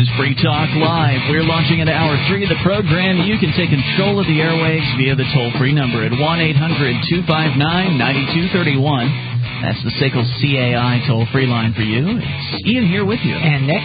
is Free Talk Live. We're launching into Hour 3 of the program. You can take control of the airwaves via the toll-free number at 1-800-259-9231. That's the SACL CAI toll-free line for you. It's Ian here with you. And Nick.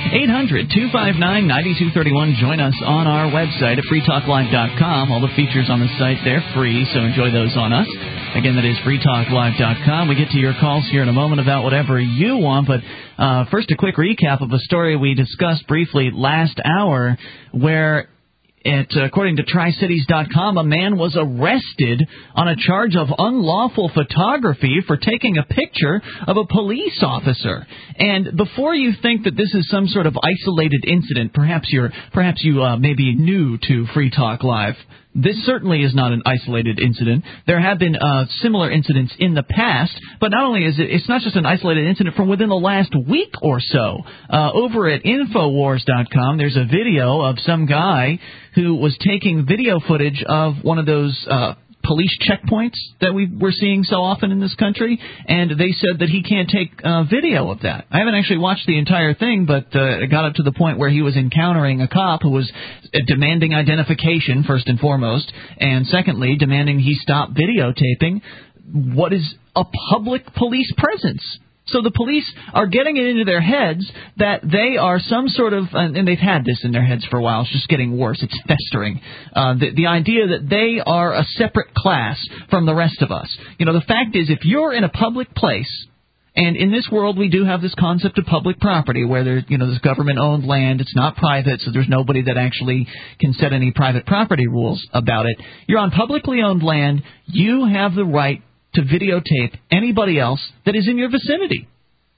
800-259-9231. Join us on our website at freetalklive.com. All the features on the site, they're free, so enjoy those on us. Again, that is freetalklive.com. We get to your calls here in a moment about whatever you want, but first a quick recap of a story we discussed briefly last hour where according to TriCities.com, a man was arrested on a charge of unlawful photography for taking a picture of a police officer. And before you think that this is some sort of isolated incident, perhaps you may be new to Free Talk Live. This certainly is not an isolated incident. There have been similar incidents in the past, but not only is it's not just an isolated incident from within the last week or so. Over at Infowars.com, there's a video of some guy who was taking video footage of one of those police checkpoints that we're seeing so often in this country, and they said that he can't take video of that. I haven't actually watched the entire thing, but it got up to the point where he was encountering a cop who was demanding identification, first and foremost, and secondly, demanding he stop videotaping what is a public police presence. So the police are getting it into their heads that they are some sort of, and they've had this in their heads for a while, it's just getting worse, it's festering, the idea that they are a separate class from the rest of us. You know, the fact is, if you're in a public place, and in this world we do have this concept of public property where there's, this government-owned land, it's not private, so there's nobody that actually can set any private property rules about it. You're on publicly owned land, you have the right to videotape anybody else that is in your vicinity.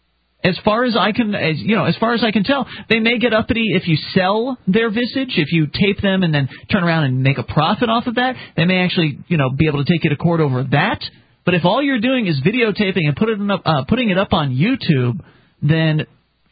As far as I can tell, they may get uppity if you sell their visage, if you tape them and then turn around and make a profit off of that. They may actually, be able to take you to court over that. But if all you're doing is videotaping and putting it up on YouTube, then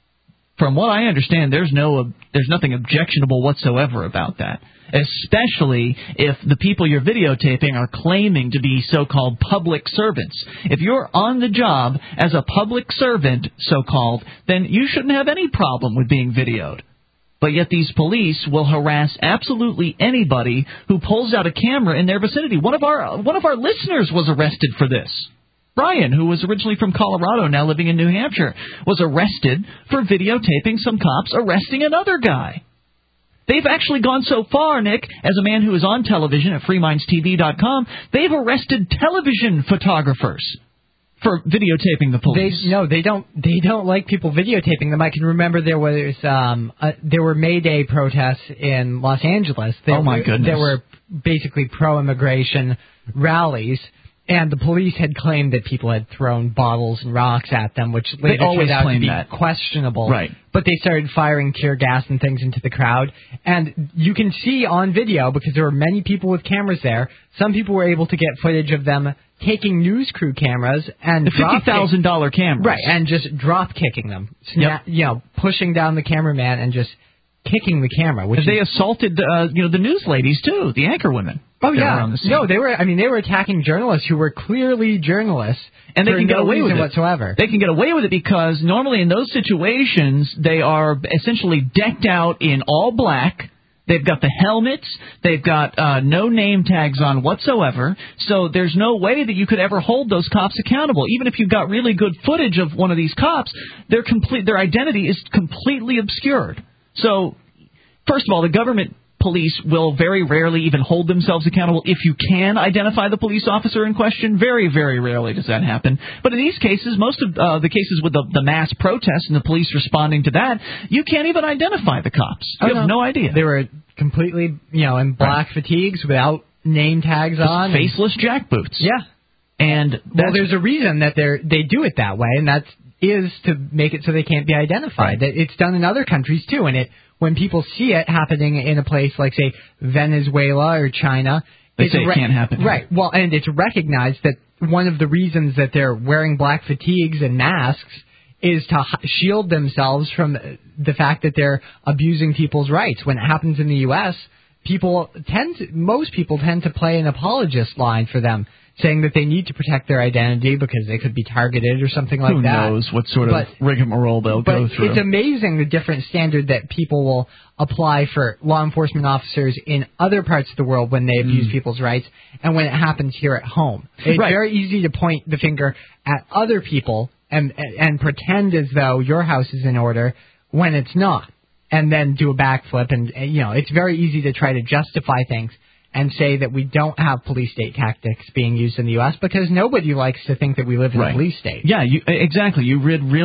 from what I understand, there's nothing objectionable whatsoever about that. Especially if the people you're videotaping are claiming to be so-called public servants. If you're on the job as a public servant, so-called, then you shouldn't have any problem with being videoed. But yet these police will harass absolutely anybody who pulls out a camera in their vicinity. One of our listeners was arrested for this. Brian, who was originally from Colorado, now living in New Hampshire, was arrested for videotaping some cops arresting another guy. They've actually gone so far, Nick, as a man who is on television at freemindstv.com, they've arrested television photographers for videotaping the police. They don't like people videotaping them. I can remember there were May Day protests in Los Angeles. My goodness. There were basically pro-immigration rallies. And the police had claimed that people had thrown bottles and rocks at them, which later turned out to be questionable. Right. But they started firing tear gas and things into the crowd. And you can see on video, because there were many people with cameras there, some people were able to get footage of them taking news crew cameras and the $50,000 cameras. Right, and just drop kicking them. Pushing down the cameraman and just kicking the camera. They assaulted the news ladies too, the anchor women. Oh yeah, no, they were attacking journalists who were clearly journalists, and they can get away with it whatsoever. They can get away with it because normally in those situations they are essentially decked out in all black. They've got the helmets. They've got no name tags on whatsoever. So there's no way that you could ever hold those cops accountable. Even if you've got really good footage of one of these cops, their identity is completely obscured. So, first of all, the government police will very rarely even hold themselves accountable if you can identify the police officer in question. Very, very rarely does that happen. But in these cases, most of the cases with the mass protests and the police responding to that, you can't even identify the cops. You have no idea. They were completely, in black fatigues without name tags on. Faceless jackboots. Yeah. And there's a reason that they do it that way, and that is to make it so they can't be identified. Right. It's done in other countries, too, and when people see it happening in a place like, say, Venezuela or China, they say it can't happen. Right. Well, and it's recognized that one of the reasons that they're wearing black fatigues and masks is to shield themselves from the fact that they're abusing people's rights. When it happens in the U.S., most people tend to play an apologist line for them, saying that they need to protect their identity because they could be targeted or something like that. Who knows what sort of rigmarole they'll go through. It's amazing the different standard that people will apply for law enforcement officers in other parts of the world when they abuse people's rights and when it happens here at home. It's very easy to point the finger at other people and pretend as though your house is in order when it's not, and then do a backflip. And it's very easy to try to justify things and say that we don't have police state tactics being used in the U.S. because nobody likes to think that we live in a police state. Yeah, exactly. You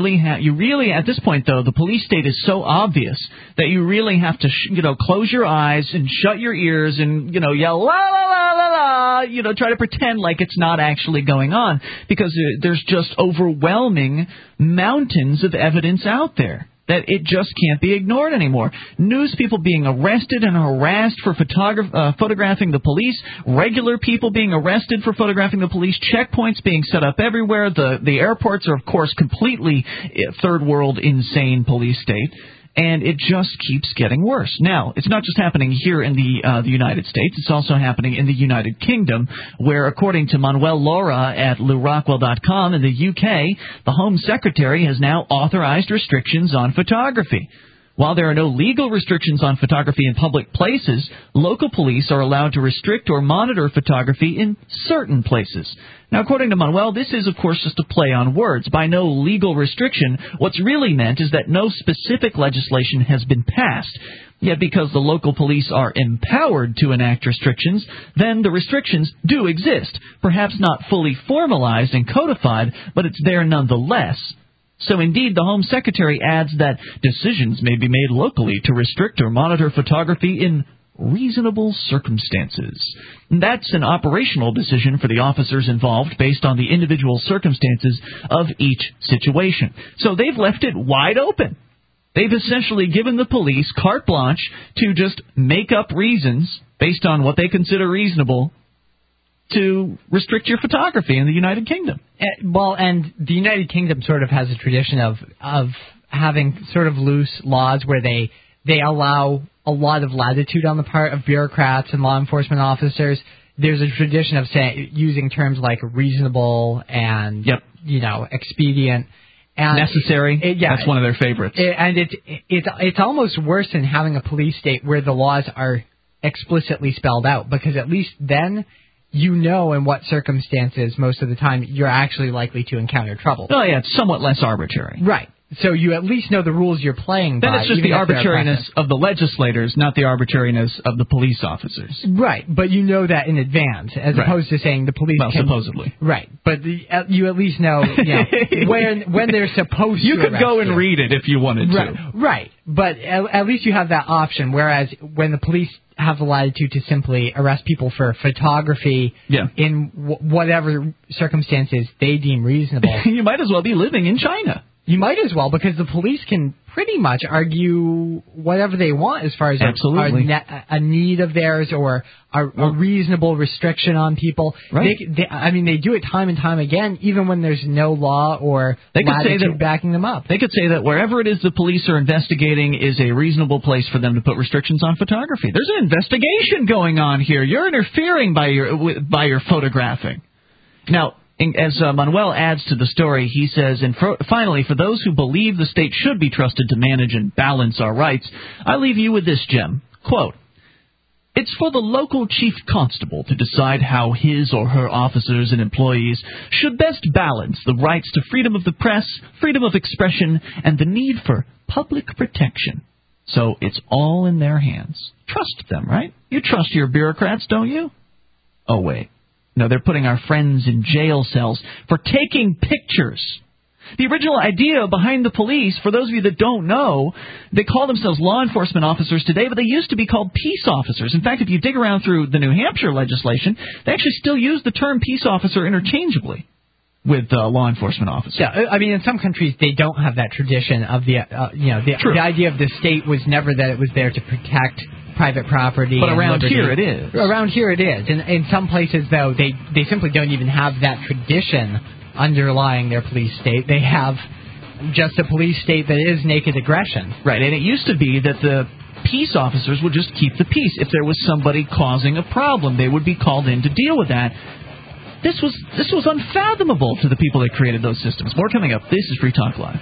really at this point, though, the police state is so obvious that you really have to close your eyes and shut your ears and yell la la la la la, try to pretend like it's not actually going on, because there's just overwhelming mountains of evidence out there that it just can't be ignored anymore. News people being arrested and harassed for photographing the police, regular people being arrested for photographing the police, checkpoints being set up everywhere. The airports are, of course, completely third world insane police state. And it just keeps getting worse. Now, it's not just happening here in the United States. It's also happening in the United Kingdom, where, according to Manuel Laura at LewRockwell.com in the UK, the Home Secretary has now authorized restrictions on photography. While there are no legal restrictions on photography in public places, local police are allowed to restrict or monitor photography in certain places. Now, according to Manuel, this is, of course, just a play on words. By no legal restriction, what's really meant is that no specific legislation has been passed. Yet because the local police are empowered to enact restrictions, then the restrictions do exist. Perhaps not fully formalized and codified, but it's there nonetheless. So, indeed, the Home Secretary adds that decisions may be made locally to restrict or monitor photography in reasonable circumstances. That's an operational decision for the officers involved based on the individual circumstances of each situation. So they've left it wide open. They've essentially given the police carte blanche to just make up reasons based on what they consider reasonable to restrict your photography in the United Kingdom. Well, and the United Kingdom sort of has a tradition of having sort of loose laws where they allow a lot of latitude on the part of bureaucrats and law enforcement officers. There's a tradition of using terms like reasonable and expedient. And necessary. That's one of their favorites. And it's almost worse than having a police state where the laws are explicitly spelled out, because at least then in what circumstances most of the time you're actually likely to encounter trouble. Oh, yeah, it's somewhat less arbitrary. Right. So you at least know the rules you're playing by. Then it's just the arbitrariness of the legislators, not the arbitrariness of the police officers. Right, but you know that in advance, as opposed to saying the police supposedly. Right, but you at least know when they're supposed to. You could go and read it if you wanted to. Right, but at least you have that option, whereas when the police have the latitude to simply arrest people for photography in whatever circumstances they deem reasonable. You might as well be living in China. You might as well, because the police can pretty much argue whatever they want as far as a need of theirs or a reasonable restriction on people. Right. They do it time and time again, even when there's no law or latitude backing them up. They could say that wherever it is the police are investigating is a reasonable place for them to put restrictions on photography. There's an investigation going on here. You're interfering by your photographing. Now, as Manuel adds to the story, he says, and finally, for those who believe the state should be trusted to manage and balance our rights, I leave you with this gem. Quote, "It's for the local chief constable to decide how his or her officers and employees should best balance the rights to freedom of the press, freedom of expression, and the need for public protection. So it's all in their hands." Trust them, right? You trust your bureaucrats, don't you? Oh, wait. No, they're putting our friends in jail cells for taking pictures. The original idea behind the police, for those of you that don't know, they call themselves law enforcement officers today, but they used to be called peace officers. In fact, if you dig around through the New Hampshire legislation, they actually still use the term peace officer interchangeably with law enforcement officers. Yeah, I mean, in some countries they don't have that tradition of the idea of the state was never that it was there to protect private property. But around here it is. Around here it is. And in some places, though, they simply don't even have that tradition underlying their police state. They have just a police state that is naked aggression. Right, and it used to be that the peace officers would just keep the peace. If there was somebody causing a problem, they would be called in to deal with that. This was unfathomable to the people that created those systems. More coming up. This is Free Talk Live.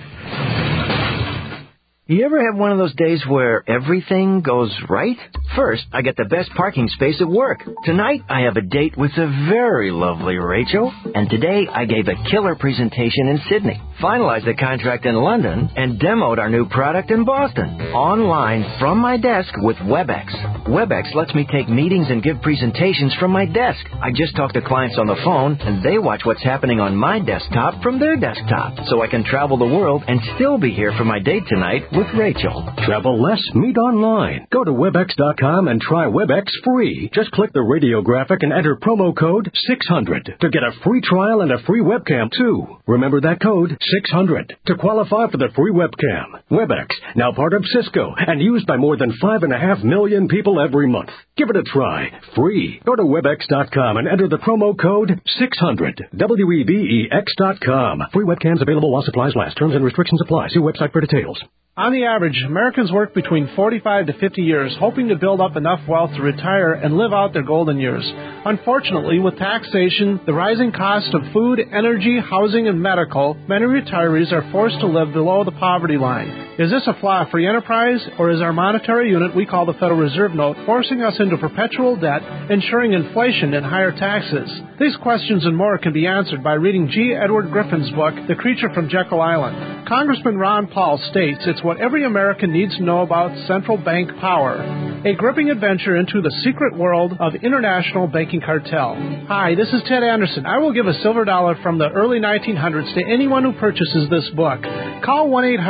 You ever have one of those days where everything goes right? First, I get the best parking space at work. Tonight, I have a date with the very lovely Rachel. And today, I gave a killer presentation in Sydney, finalized the contract in London, and demoed our new product in Boston. Online, from my desk with WebEx. WebEx lets me take meetings and give presentations from my desk. I just talk to clients on the phone, and they watch what's happening on my desktop from their desktop. So I can travel the world and still be here for my date tonight with Rachel. Travel less, meet online. Go to Webex.com and try Webex free. Just click the radio graphic and enter promo code 600 to get a free trial and a free webcam, too. Remember that code, 600, to qualify for the free webcam. Webex, now part of Cisco and used by more than 5.5 million people every month. Give it a try. Free. Go to Webex.com and enter the promo code 600. WEBEX.com. Free webcams available while supplies last. Terms and restrictions apply. See website for details. On the average, Americans work between 45 to 50 years, hoping to build up enough wealth to retire and live out their golden years. Unfortunately, with taxation, the rising cost of food, energy, housing, and medical, many retirees are forced to live below the poverty line. Is this a flaw of free enterprise, or is our monetary unit we call the Federal Reserve Note forcing us into perpetual debt, ensuring inflation and higher taxes? These questions and more can be answered by reading G. Edward Griffin's book, The Creature from Jekyll Island. Congressman Ron Paul states it's what every American needs to know about central bank power. A gripping adventure into the secret world of international banking cartel. Hi, this is Ted Anderson. I will give a silver dollar from the early 1900s to anyone who purchases this book. Call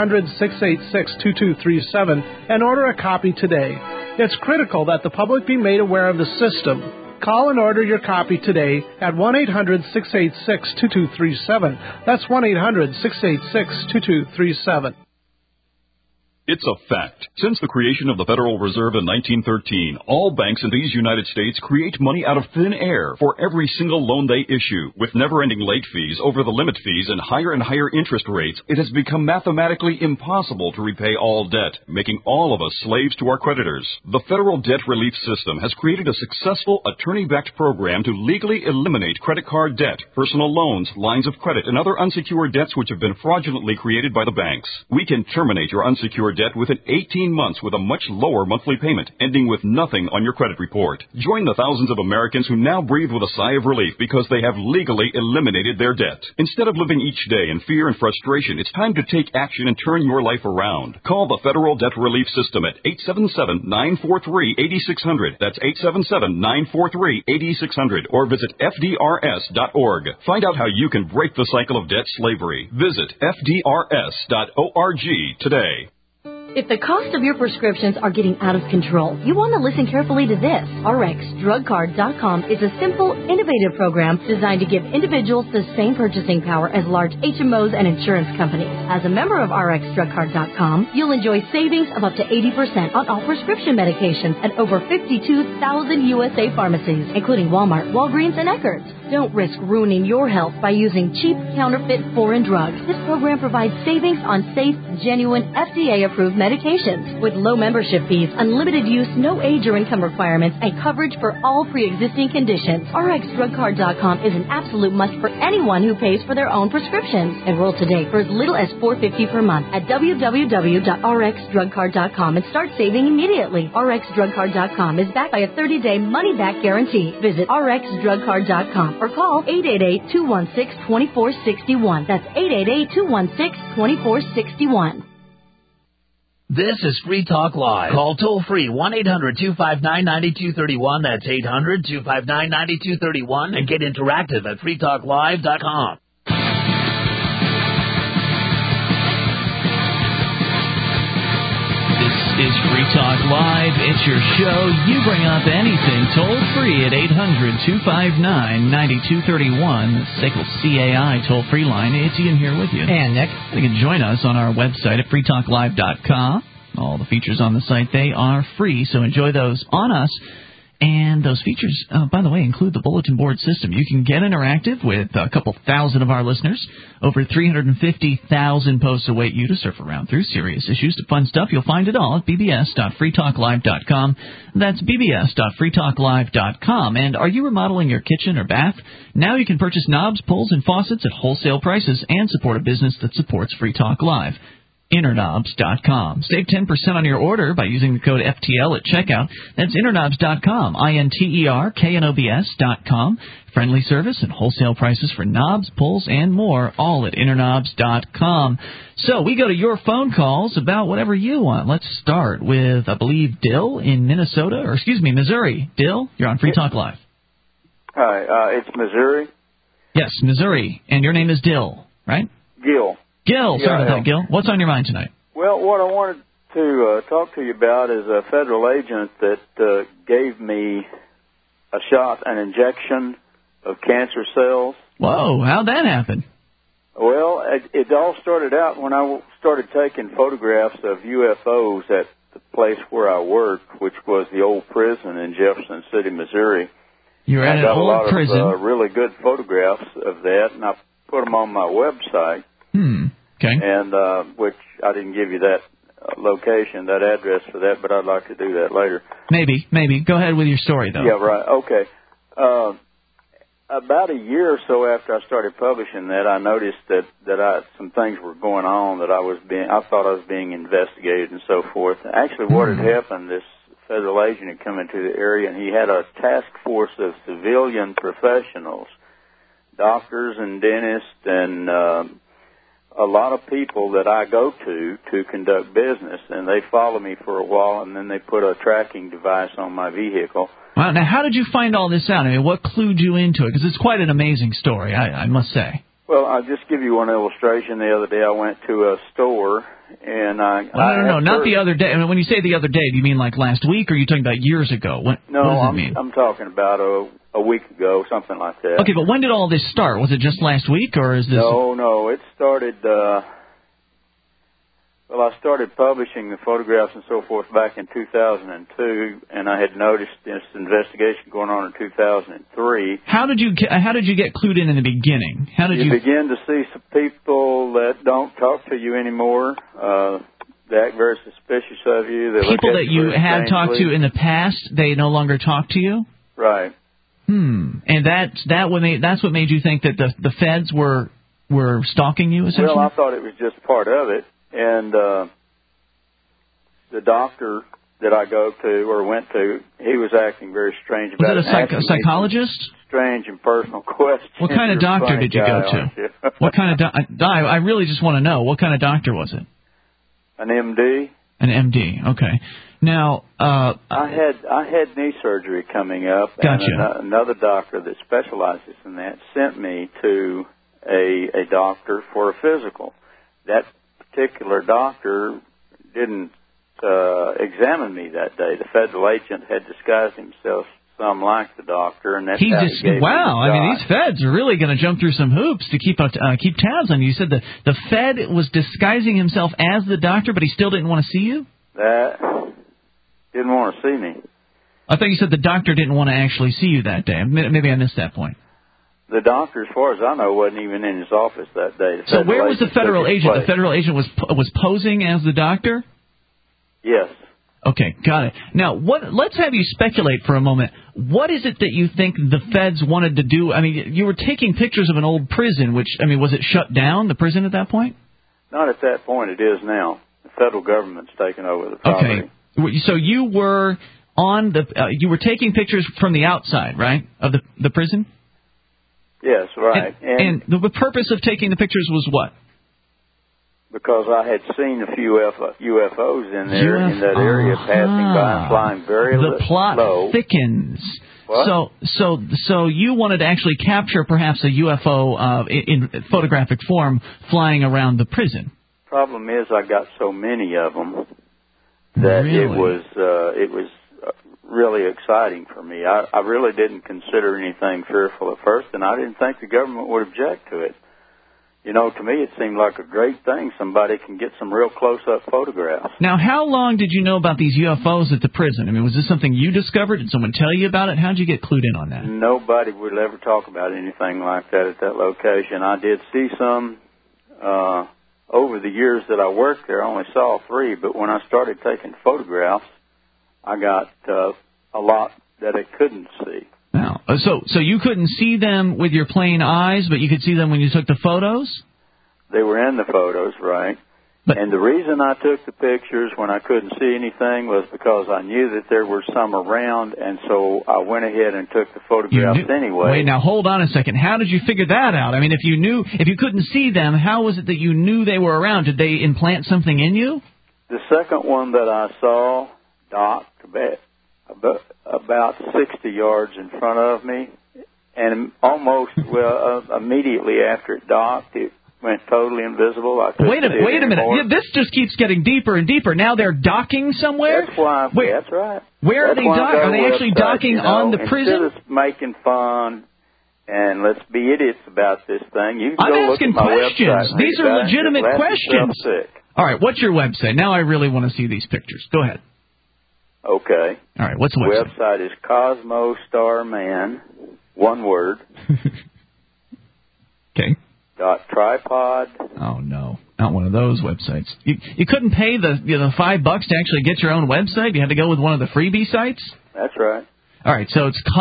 1-800-686-2237 and order a copy today. It's critical that the public be made aware of the system. Call and order your copy today at 1-800-686-2237. That's 1-800-686-2237. It's a fact. Since the creation of the Federal Reserve in 1913, all banks in these United States create money out of thin air for every single loan they issue. With never-ending late fees, over-the-limit fees, and higher interest rates, it has become mathematically impossible to repay all debt, making all of us slaves to our creditors. The Federal Debt Relief System has created a successful attorney-backed program to legally eliminate credit card debt, personal loans, lines of credit, and other unsecured debts which have been fraudulently created by the banks. We can terminate your unsecured debt within 18 months with a much lower monthly payment, ending with nothing on your credit report. Join the thousands of Americans who now breathe with a sigh of relief because they have legally eliminated their debt. Instead of living each day in fear and frustration, it's time to take action and turn your life around. Call the Federal Debt Relief System at 877-943-8600. That's 877-943-8600. Or visit FDRS.org. Find out how you can break the cycle of debt slavery. Visit FDRS.org today. If the cost of your prescriptions are getting out of control, you want to listen carefully to this. RxDrugCard.com is a simple, innovative program designed to give individuals the same purchasing power as large HMOs and insurance companies. As a member of RxDrugCard.com, you'll enjoy savings of up to 80% on all prescription medications at over 52,000 USA pharmacies, including Walmart, Walgreens, and Eckerd's. Don't risk ruining your health by using cheap, counterfeit, foreign drugs. This program provides savings on safe, genuine, FDA-approved medications with low membership fees, unlimited use, no age or income requirements, and coverage for all pre-existing conditions. RxDrugCard.com is an absolute must for anyone who pays for their own prescriptions. Enroll today for as little as $4.50 per month at www.rxdrugcard.com and start saving immediately. RxDrugCard.com is backed by a 30-day money-back guarantee. Visit RxDrugCard.com or call 888-216-2461. That's 888-216-2461. This is Free Talk Live. Call toll-free 1-800-259-9231. That's 800-259-9231. And get interactive at freetalklive.com. This is Free Talk Live. It's your show. You bring up anything toll-free at 800-259-9231. The SACL CAI toll-free line. It's Ian here with you. And Nick. You can join us on our website at freetalklive.com. All the features on the site, they are free, so enjoy those on us. And those features, by the way, include the bulletin board system. You can get interactive with a couple thousand of our listeners. Over 350,000 posts await you to surf around through, serious issues to fun stuff. You'll find it all at bbs.freetalklive.com. That's bbs.freetalklive.com. And are you remodeling your kitchen or bath? Now you can purchase knobs, pulls, and faucets at wholesale prices and support a business that supports Free Talk Live. Interknobs.com. Save 10% on your order by using the code FTL at checkout. That's Interknobs.com. INTERKNOBS.com. Friendly service and wholesale prices for knobs, pulls, and more, all at Interknobs.com. So we go to your phone calls about whatever you want. Let's start with, I believe, Dill in Missouri. Dill, you're on Free Talk Live. Hi, it's Missouri. Yes, Missouri. And your name is Dill, right? Gil. Gil, sorry about that, Gil. What's on your mind tonight? Well, what I wanted to talk to you about is a federal agent that gave me an injection of cancer cells. Whoa, how'd that happen? Well, it all started out when I started taking photographs of UFOs at the place where I worked, which was the old prison in Jefferson City, Missouri. You're at an old prison? I got a lot of really good photographs of that, and I put them on my website. Okay. And which I didn't give you that location, that address for that, but I'd like to do that later. Maybe. Go ahead with your story, though. Yeah, right. Okay. About a year or so after I started publishing that, I noticed that some things were going on that I thought I was being investigated and so forth. Actually, what had happened, this federal agent had come into the area, and he had a task force of civilian professionals, doctors and dentists and a lot of people that I go to conduct business, and they follow me for a while, and then they put a tracking device on my vehicle. Wow, now how did you find all this out? I mean, what clued you into it? Because it's quite an amazing story, I must say. Well, I'll just give you one illustration. The other day I went to a store, and No, not the other day. I mean, when you say the other day, do you mean like last week, or are you talking about years ago? What does it mean? I'm talking about a week ago, something like that. Okay, but when did all this start? Was it just last week, or is this... No, it started... Well, I started publishing the photographs and so forth back in 2002, and I had noticed this investigation going on in 2003. How did you get clued in the beginning? How did you begin to see some people that don't talk to you anymore? They act very suspicious of you. They people that you had talked to in the past, they no longer talk to you? Right. And that's what made you think that the feds were stalking you, essentially? Well, I thought it was just part of it. And the doctor that I go to or went to, he was acting very strange about it. Was it a psychologist? Strange and personal questions. What kind of doctor did you go to? What kind of I really just want to know, what kind of doctor was it? An MD. An MD, okay. Now, I had knee surgery coming up, gotcha. And another doctor that specializes in that sent me to a doctor for a physical. That particular doctor didn't examine me that day. The federal agent had disguised himself some like the doctor, and that's how he gave me the shot. I mean, these feds are really going to jump through some hoops to keep tabs on you. You said the Fed was disguising himself as the doctor, but he still didn't want to see you? That didn't want to see me. I thought you said the doctor didn't want to actually see you that day. Maybe I missed that point. The doctor, as far as I know, wasn't even in his office that day. So where was the federal agent? The federal agent was posing as the doctor? Yes. Okay, got it. Now, let's have you speculate for a moment. What is it that you think the feds wanted to do? I mean, you were taking pictures of an old prison, which, I mean, was it shut down, the prison at that point? Not at that point. It is now. The federal government's taken over the property. Okay. So you were you were taking pictures from the outside, right, of the prison? Yes, right. And the purpose of taking the pictures was what? Because I had seen a few UFOs in there, in that area, passing by and flying very low. The plot thickens. What? So you wanted to actually capture perhaps a UFO in photographic form flying around the prison. Problem is, I got so many of them that it was really exciting for me. I really didn't consider anything fearful at first, and I didn't think the government would object to it. you know, to me it seemed like a great thing. Somebody can get some real close-up photographs. Now, how long did you know about these UFOs at the prison? I mean, was this something you discovered? Did someone tell you about it? How did you get clued in on that? Nobody would ever talk about anything like that at that location. I did see some over the years that I worked there. I only saw 3, but when I started taking photographs, I got a lot that I couldn't see. Now, so you couldn't see them with your plain eyes, but you could see them when you took the photos? They were in the photos, right. And the reason I took the pictures when I couldn't see anything was because I knew that there were some around, and so I went ahead and took the photographs anyway. Wait, now hold on a second. How did you figure that out? I mean, if you couldn't see them, how was it that you knew they were around? Did they implant something in you? The second one that I saw docked about 60 yards in front of me, and almost, immediately after it docked, it went totally invisible. I couldn't wait a minute. Yeah, this just keeps getting deeper and deeper. Now they're docking somewhere? That's right. Where are they docking? Are they actually docking on the prison? Instead of making fun and let's be idiots about this thing, you can I'm go asking look at my questions. website. These are legitimate questions. Sick. All right, what's your website? Now I really want to see these pictures. Go ahead. Okay. All right, what's the website? The website is Cosmo Starman, one word. Okay. .tripod. Oh no, not one of those websites. You couldn't pay the $5 to actually get your own website. You had to go with one of the freebie sites. That's right. All right, so it's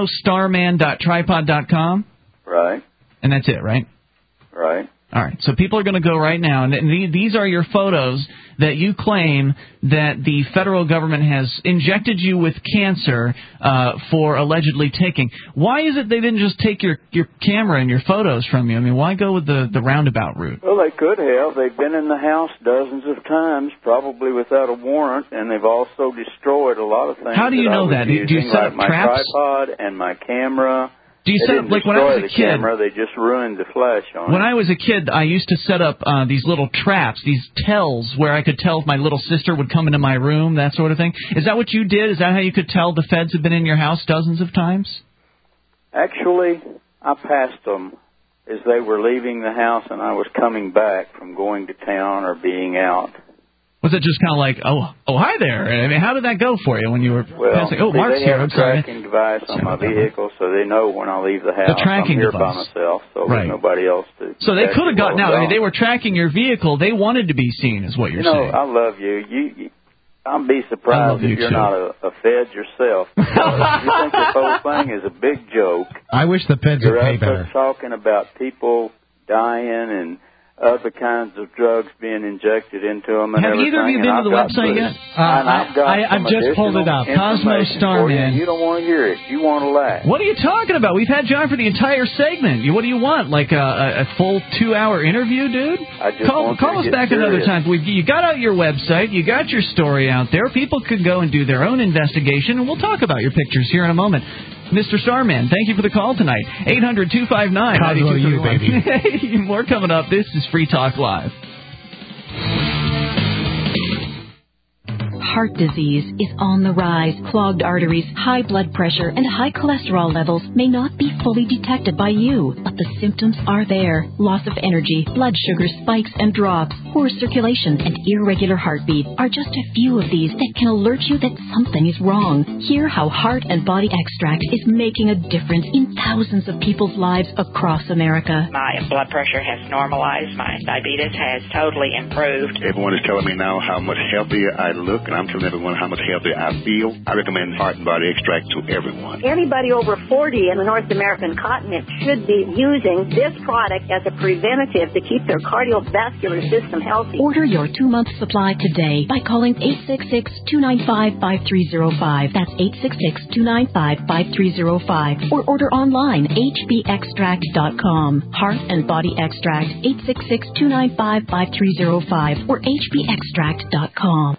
cosmostarman.tripod.com. Right. And that's it, right? Right. All right, so people are going to go right now, and these are your photos that you claim that the federal government has injected you with cancer for allegedly taking. Why is it they didn't just take your camera and your photos from you? I mean, why go with the roundabout route? Well, they could have. They've been in the house dozens of times, probably without a warrant, and they've also destroyed a lot of things. How do you know that? Do you set up my traps? Tripod and my camera. Do you set up, like when I was a kid, camera, they just ruined the flash on when I was a kid, I used to set up these little traps, these tells, where I could tell if my little sister would come into my room, that sort of thing. Is that what you did? Is that how you could tell the feds had been in your house dozens of times? Actually, I passed them as they were leaving the house, and I was coming back from going to town or being out. Was it just kind of like, oh, hi there? I mean, how did that go for you when you were passing? Oh, Mark's they here. have I'm sorry. a tracking device on my vehicle, so they know when I leave the house. The tracking I'm here device. by myself, so there's nobody else to. So they could have gotten out. I mean, they were tracking your vehicle. They wanted to be seen, is what you're saying. I love you. I'll be surprised if you're not a Fed yourself. You think this whole thing is a big joke. I wish the Feds would pay better. You're talking about people dying and other kinds of drugs being injected into them and everything. Have either of you been to the website yet? I've just pulled it up. Cosmo Starman. You don't want to hear it. You want to laugh. What are you talking about? We've had John for the entire segment. What do you want? Like a full 2-hour interview, dude? Call us back another time. You got out your website. You got your story out there. People can go and do their own investigation, and we'll talk about your pictures here in a moment. Mr. Starman, thank you for the call tonight. 800-259-9231. Cosmo, you, baby. More coming up. This is Free Talk Live. Heart disease is on the rise. Clogged arteries, high blood pressure, and high cholesterol levels may not be fully detected by you, but the symptoms are there. Loss of energy, blood sugar spikes and drops, poor circulation, and irregular heartbeat are just a few of these that can alert you that something is wrong. Hear how Heart and Body Extract is making a difference in thousands of people's lives across America. My blood pressure has normalized. My diabetes has totally improved. Everyone is telling me now how much healthier I look, and I'm telling everyone how much healthier I feel. I recommend Heart and Body Extract to everyone. Anybody over 40 in the North American continent should be using this product as a preventative to keep their cardiovascular system healthy. Order your 2-month supply today by calling 866-295-5305. That's 866-295-5305. Or order online, hbextract.com. Heart and Body Extract, 866-295-5305 or hbextract.com.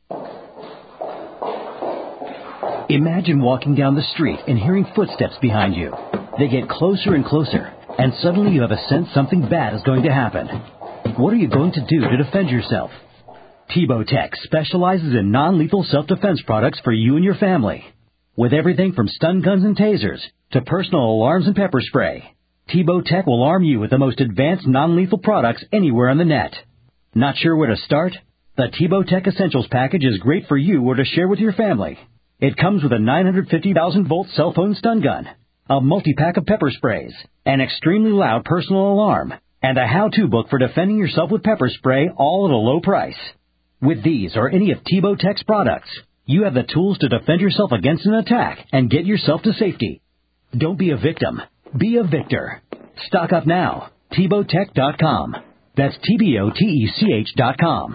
Imagine walking down the street and hearing footsteps behind you. They get closer and closer, and suddenly you have a sense something bad is going to happen. What are you going to do to defend yourself? Tebow Tech specializes in non-lethal self-defense products for you and your family. With everything from stun guns and tasers to personal alarms and pepper spray. Tebow Tech will arm you with the most advanced non-lethal products anywhere on the net. Not sure where to start? The Tebow Tech Essentials package is great for you or to share with your family. It comes with a 950,000-volt cell phone stun gun, a multi-pack of pepper sprays, an extremely loud personal alarm, and a how-to book for defending yourself with pepper spray, all at a low price. With these or any of Tebow Tech's products, you have the tools to defend yourself against an attack and get yourself to safety. Don't be a victim. Be a victor. Stock up now. TebowTech.com. That's TBOTECH.com.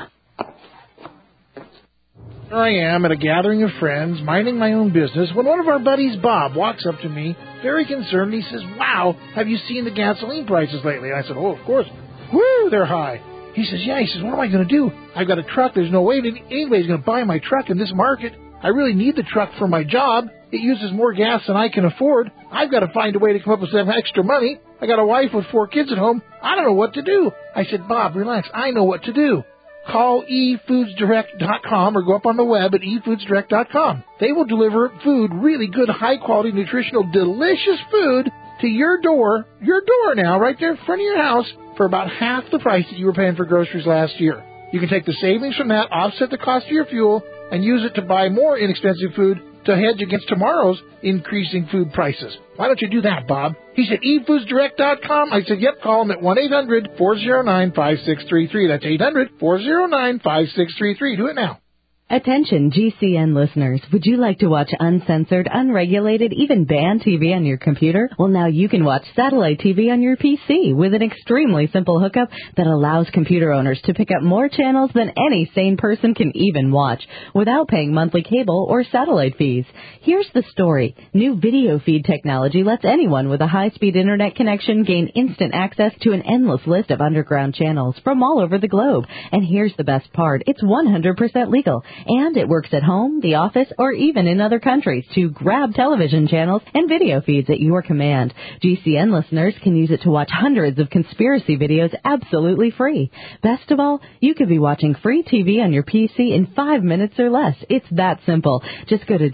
Here I am at a gathering of friends, minding my own business, when one of our buddies, Bob, walks up to me, very concerned, and he says, "Wow, have you seen the gasoline prices lately?" And I said, "Oh, of course. Woo, they're high." He says, "Yeah." He says, "What am I going to do? I've got a truck. There's no way anybody's going to buy my truck in this market. I really need the truck for my job. It uses more gas than I can afford. I've got to find a way to come up with some extra money. I got a wife with 4 kids at home. I don't know what to do." I said, "Bob, relax. I know what to do. Call eFoodsDirect.com or go up on the web at eFoodsDirect.com. They will deliver food, really good, high-quality, nutritional, delicious food to your door now, right there in front of your house, for about half the price that you were paying for groceries last year. You can take the savings from that, offset the cost of your fuel, and use it to buy more inexpensive food to hedge against tomorrow's increasing food prices. Why don't you do that, Bob?" He said, eFoodsDirect.com. I said, yep, call him at 1-800-409-5633. That's 800-409-5633. Do it now. Attention GCN listeners, would you like to watch uncensored, unregulated, even banned TV on your computer? Well, now you can watch satellite TV on your PC with an extremely simple hookup that allows computer owners to pick up more channels than any sane person can even watch without paying monthly cable or satellite fees. Here's the story. New video feed technology lets anyone with a high-speed internet connection gain instant access to an endless list of underground channels from all over the globe. And here's the best part. It's 100% legal. And it works at home, the office, or even in other countries to grab television channels and video feeds at your command. GCN listeners can use it to watch hundreds of conspiracy videos absolutely free. Best of all, you could be watching free TV on your PC in 5 minutes or less. It's that simple. Just go to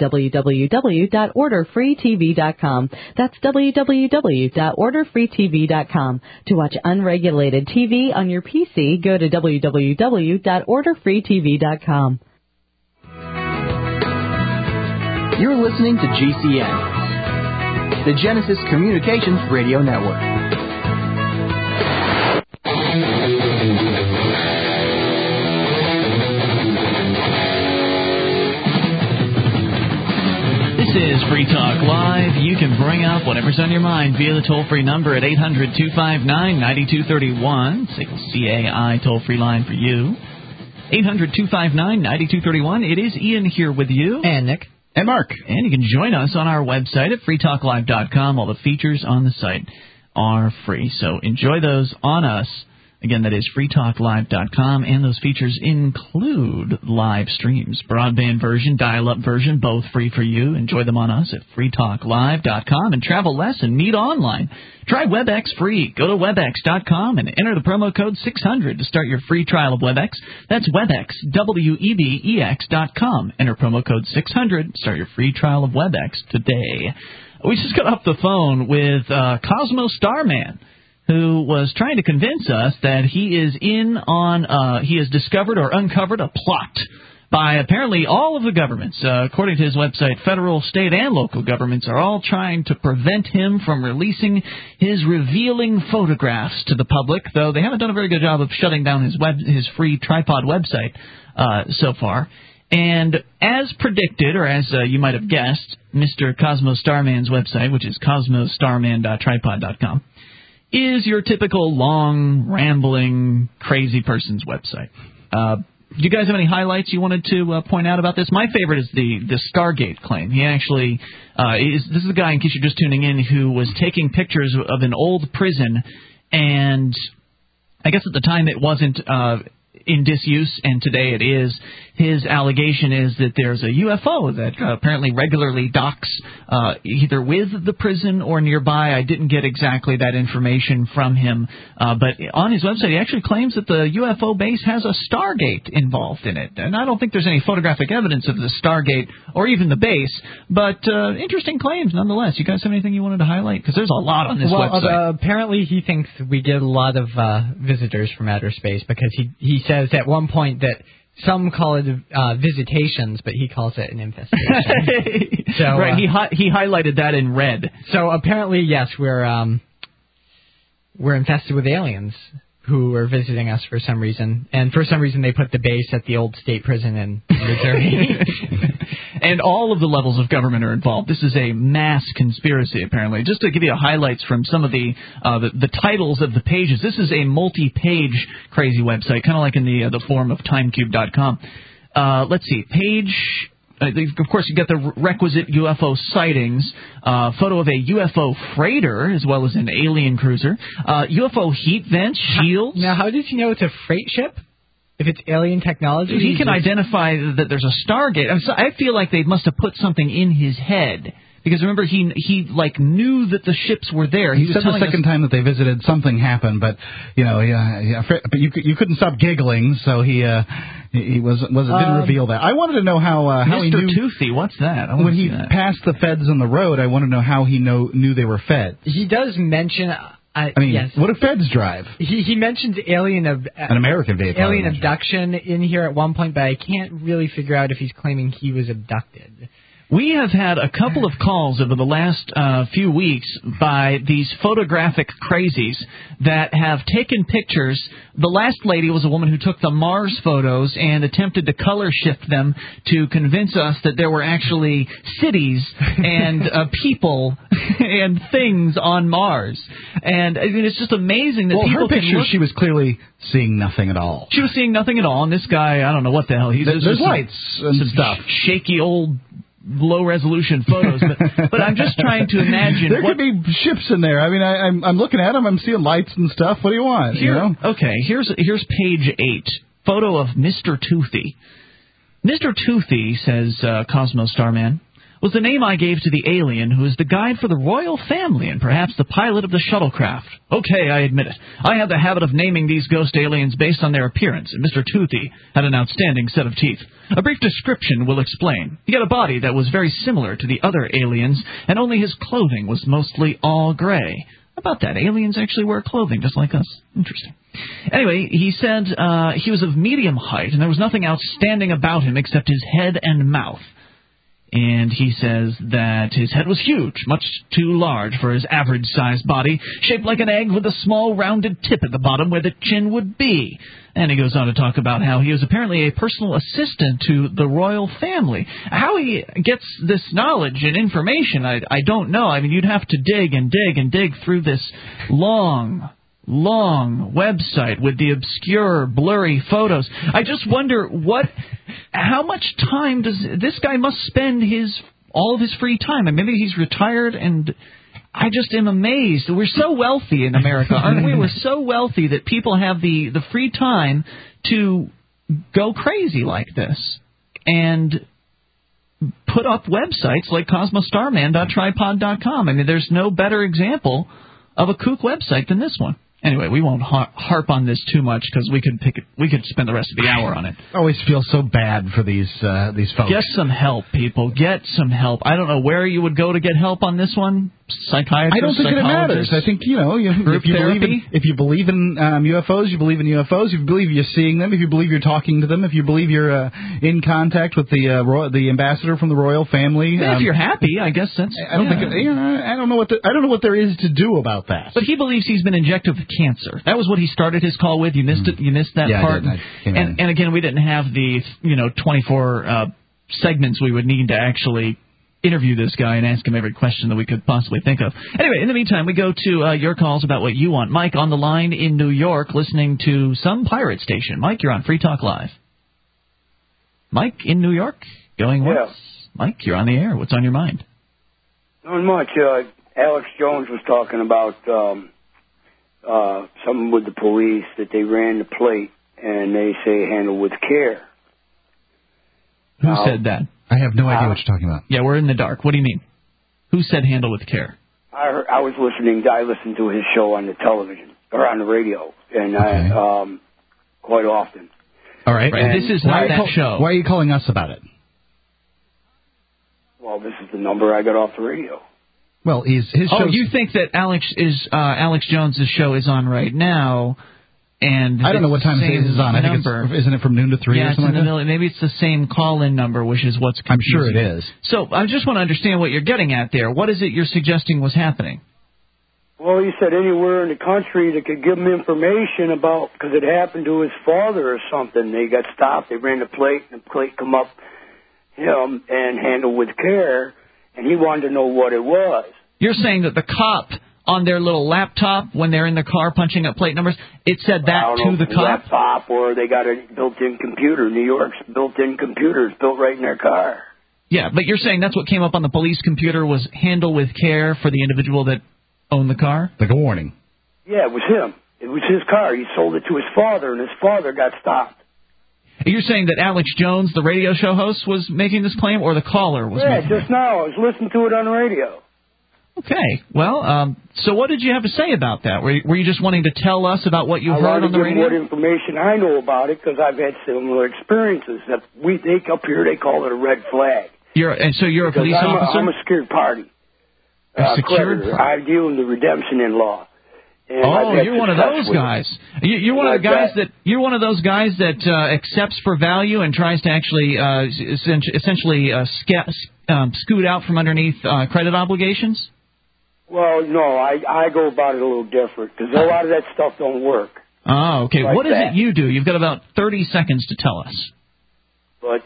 www.orderfreetv.com. That's www.orderfreetv.com. To watch unregulated TV on your PC, go to www.orderfreetv.com. You're listening to GCN, the Genesis Communications Radio Network. This is Free Talk Live. You can bring up whatever's on your mind via the toll-free number at 800-259-9231. CAI toll-free line for you. 800-259-9231. It is Ian here with you. And Nick. And Mark. And you can join us on our website at freetalklive.com. All the features on the site are free, so enjoy those on us. Again, that is freetalklive.com, and those features include live streams, broadband version, dial-up version, both free for you. Enjoy them on us at freetalklive.com, and travel less and meet online. Try WebEx free. Go to webex.com and enter the promo code 600 to start your free trial of WebEx. That's WebEx, WEBEX.com. Enter promo code 600. Start your free trial of WebEx today. We just got off the phone with Cosmo Starman, who was trying to convince us that he is he has discovered or uncovered a plot by apparently all of the governments. According to his website, federal, state, and local governments are all trying to prevent him from releasing his revealing photographs to the public, though they haven't done a very good job of shutting down his free tripod website so far. And as predicted, or as you might have guessed, Mr. Cosmo Starman's website, which is cosmostarman.tripod.com, is your typical long, rambling, crazy person's website. Do you guys have any highlights you wanted to point out about this? My favorite is the Stargate claim. He actually this is a guy, in case you're just tuning in, who was taking pictures of an old prison, and I guess at the time it wasn't in disuse, and today it is. his allegation is that there's a UFO that apparently regularly docks either with the prison or nearby. I didn't get exactly that information from him, but on his website he actually claims that the UFO base has a Stargate involved in it. And I don't think there's any photographic evidence of the Stargate or even the base, but interesting claims nonetheless. You guys have anything you wanted to highlight? Because there's a lot on this website. Apparently he thinks we get a lot of visitors from outer space, because he says at one point that some call it visitations, but he calls it an infestation. So, right, he highlighted that in red. So apparently, yes, we're infested with aliens who are visiting us for some reason. And for some reason they put the base at the old state prison in Missouri. And all of the levels of government are involved. This is a mass conspiracy, apparently. Just to give you highlights from some of the titles of the pages, this is a multi-page crazy website, kind of like in the form of timecube.com. Let's see, page... of course, you get the requisite UFO sightings, photo of a UFO freighter as well as an alien cruiser, UFO heat vents, shields. Now, how does he know it's a freight ship? If it's alien technology? He can identify that there's a Stargate. I feel like they must have put something in his head. Because remember, he knew that the ships were there. He said the second time that they visited, something happened, but but you couldn't stop giggling, so he didn't reveal that. I wanted to know how he knew. Mr. Toothy, what's that? When he passed the feds on the road, I want to know how he knew they were feds. He does mention. Yes. What do feds drive? He mentions an American vehicle. Alien abduction in here at one point, but I can't really figure out if he's claiming he was abducted. We have had a couple of calls over the last few weeks by these photographic crazies that have taken pictures. The last lady was a woman who took the Mars photos and attempted to color shift them to convince us that there were actually cities and people and things on Mars. And I mean, it's just amazing that people her picture, can look. She was clearly seeing nothing at all. She was seeing nothing at all, and this guy, I don't know what the hell. There's lights and stuff. Shaky old low-resolution photos, but I'm just trying to imagine. There could be ships in there. I mean, I'm looking at them. I'm seeing lights and stuff. What do you want? Okay, here's page 8. Photo of Mr. Toothy. Mr. Toothy, says Cosmo Starman, was the name I gave to the alien who is the guide for the royal family and perhaps the pilot of the shuttlecraft. Okay, I admit it. I have the habit of naming these ghost aliens based on their appearance, and Mr. Toothy had an outstanding set of teeth. A brief description will explain. He had a body that was very similar to the other aliens, and only his clothing was mostly all gray. How about that? Aliens actually wear clothing just like us. Interesting. Anyway, he said he was of medium height, and there was nothing outstanding about him except his head and mouth. And he says that his head was huge, much too large for his average-sized body, shaped like an egg with a small rounded tip at the bottom where the chin would be. And he goes on to talk about how he was apparently a personal assistant to the royal family. How he gets this knowledge and information, I don't know. I mean, you'd have to dig and dig and dig through this long website with the obscure, blurry photos. I just wonder how much time does this guy must spend all of his free time? And maybe he's retired, and I just am amazed. We're so wealthy in America, aren't we? We're so wealthy that people have the free time to go crazy like this and put up websites like CosmosStarman.tripod.com. I mean, there's no better example of a kook website than this one. Anyway, we won't harp on this too much because we could spend the rest of the hour on it. I always feel so bad for these folks. Get some help, people. Get some help. I don't know where you would go to get help on this one. Psychiatrist, I don't think it matters. I think, if you believe in UFOs, you believe in UFOs. If you believe you're seeing them, if you believe you're talking to them, if you believe you're in contact with the ambassador from the royal family. If you're happy, I guess that's. I don't know what there is to do about that. But he believes he's been injected with cancer. That was what he started his call with. You missed it. You missed that part. And again, we didn't have the 24 segments we would need to actually interview this guy and ask him every question that we could possibly think of. Anyway, in the meantime, we go to your calls about what you want. Mike on the line in New York, listening to some pirate station. Mike, you're on Free Talk Live. Mike in New York, going once. Mike, you're on the air. What's on your mind? Not much. Alex Jones was talking about something with the police, that they ran the plate and they say handle with care. Who said that? I have no idea what you're talking about. Yeah, we're in the dark. What do you mean? Who said handle with care? I listened to his show on the television or on the radio, and quite often. All right. And this is not that show. Why are you calling us about it? Well, this is the number I got off the radio. Well, his show. Oh, you think that Alex Jones's show is on right now? And I don't know what time it is on. I think isn't it from noon to 3 or something like that? Maybe it's the same call-in number, which is what's confusing. I'm sure it is. So I just want to understand what you're getting at there. What is it you're suggesting was happening? Well, he said anywhere in the country that could give him information about, because it happened to his father or something. They got stopped. They ran the plate, and the plate come up him and handled with care, and he wanted to know what it was. You're saying that the cop on their little laptop, when they're in the car punching up plate numbers, it said that to the cop? Laptop, or they got a built-in computer. New York's built-in computers built right in their car. Yeah, but you're saying that's what came up on the police computer was handle with care for the individual that owned the car? Like a warning. Yeah, it was him. It was his car. He sold it to his father, and his father got stopped. You're saying that Alex Jones, the radio show host, was making this claim, or the caller was making it? Yeah, just now. I was listening to it on the radio. Okay. Well, so what did you have to say about that? Were you just wanting to tell us about what you heard on the radio? I wanted to give what information I know about it, because I've had similar experiences. That up here, they call it a red flag. So you're a police officer? I'm a secured party. Creditor. I deal in the redemption in law. And you're one of those guys. You're one of the guys that you're one of those guys that accepts for value and tries to actually essentially scoot out from underneath credit obligations. Well, no, I go about it a little different, because a lot of that stuff don't work. Oh, okay. What is it you do? You've got about 30 seconds to tell us. But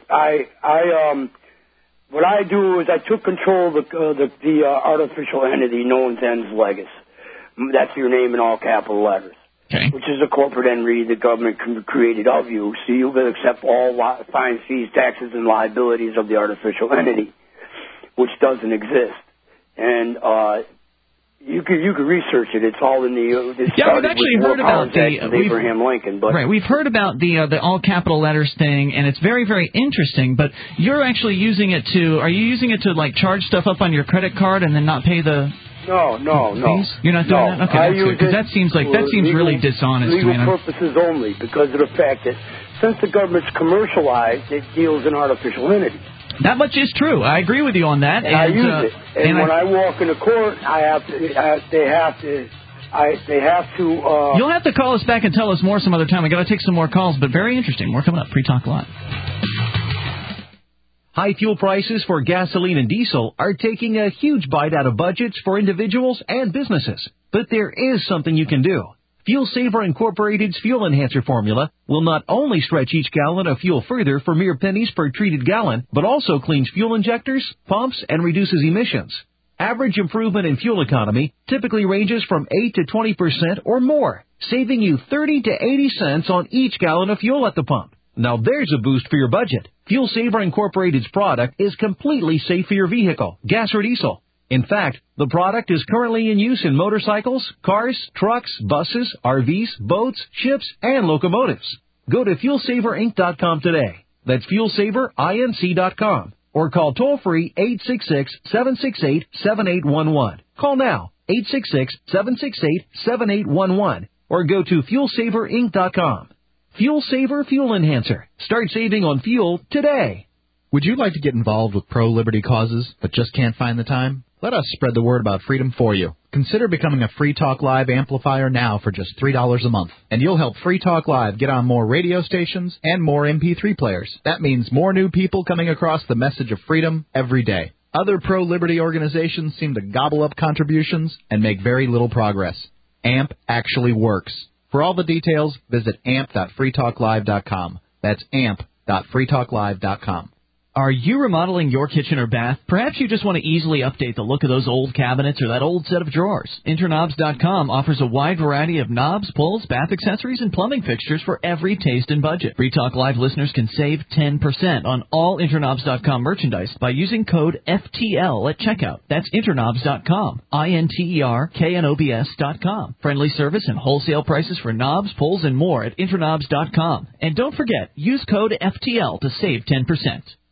what I do is I took control of the artificial entity known as Ens Legis. That's your name in all capital letters. Okay. Which is a corporate entity the government created of you, so you will accept all fines, fees, taxes, and liabilities of the artificial entity, which doesn't exist. And you could research it. It's all in the. We've actually heard about Abraham Lincoln, but right. We've heard about the all capital letters thing, and it's very, very interesting. But you're actually using it to. Are you using it to like charge stuff up on your credit card and then not pay the? No. Fees? You're not doing that? Okay, that's good, because that seems really dishonest to me. Legal purposes only, because of the fact that since the government's commercialized, it deals in artificial entities. That much is true. I agree with you on that. And I use it. And when I walk into court, they have to. You'll have to call us back and tell us more some other time. I got to take some more calls, but very interesting. More coming up. Free Talk Live. High fuel prices for gasoline and diesel are taking a huge bite out of budgets for individuals and businesses. But there is something you can do. Fuel Saver Incorporated's Fuel Enhancer formula will not only stretch each gallon of fuel further for mere pennies per treated gallon, but also cleans fuel injectors, pumps, and reduces emissions. Average improvement in fuel economy typically ranges from 8 to 20% or more, saving you 30 to 80 cents on each gallon of fuel at the pump. Now there's a boost for your budget. Fuel Saver Incorporated's product is completely safe for your vehicle, gas or diesel. In fact, the product is currently in use in motorcycles, cars, trucks, buses, RVs, boats, ships, and locomotives. Go to FuelSaverInc.com today. That's FuelSaverInc.com. Or call toll-free 866-768-7811. Call now, 866-768-7811. Or go to FuelSaverInc.com. Fuel Saver Fuel Enhancer. Start saving on fuel today. Would you like to get involved with pro-liberty causes but just can't find the time? Let us spread the word about freedom for you. Consider becoming a Free Talk Live amplifier now for just $3 a month. And you'll help Free Talk Live get on more radio stations and more MP3 players. That means more new people coming across the message of freedom every day. Other pro-liberty organizations seem to gobble up contributions and make very little progress. AMP actually works. For all the details, visit amp.freetalklive.com. That's amp.freetalklive.com. Are you remodeling your kitchen or bath? Perhaps you just want to easily update the look of those old cabinets or that old set of drawers. Interknobs.com offers a wide variety of knobs, pulls, bath accessories, and plumbing fixtures for every taste and budget. Free Talk Live listeners can save 10% on all Interknobs.com merchandise by using code FTL at checkout. That's Interknobs.com, INTERKNOBS.com. Friendly service and wholesale prices for knobs, pulls, and more at Interknobs.com. And don't forget, use code FTL to save 10%.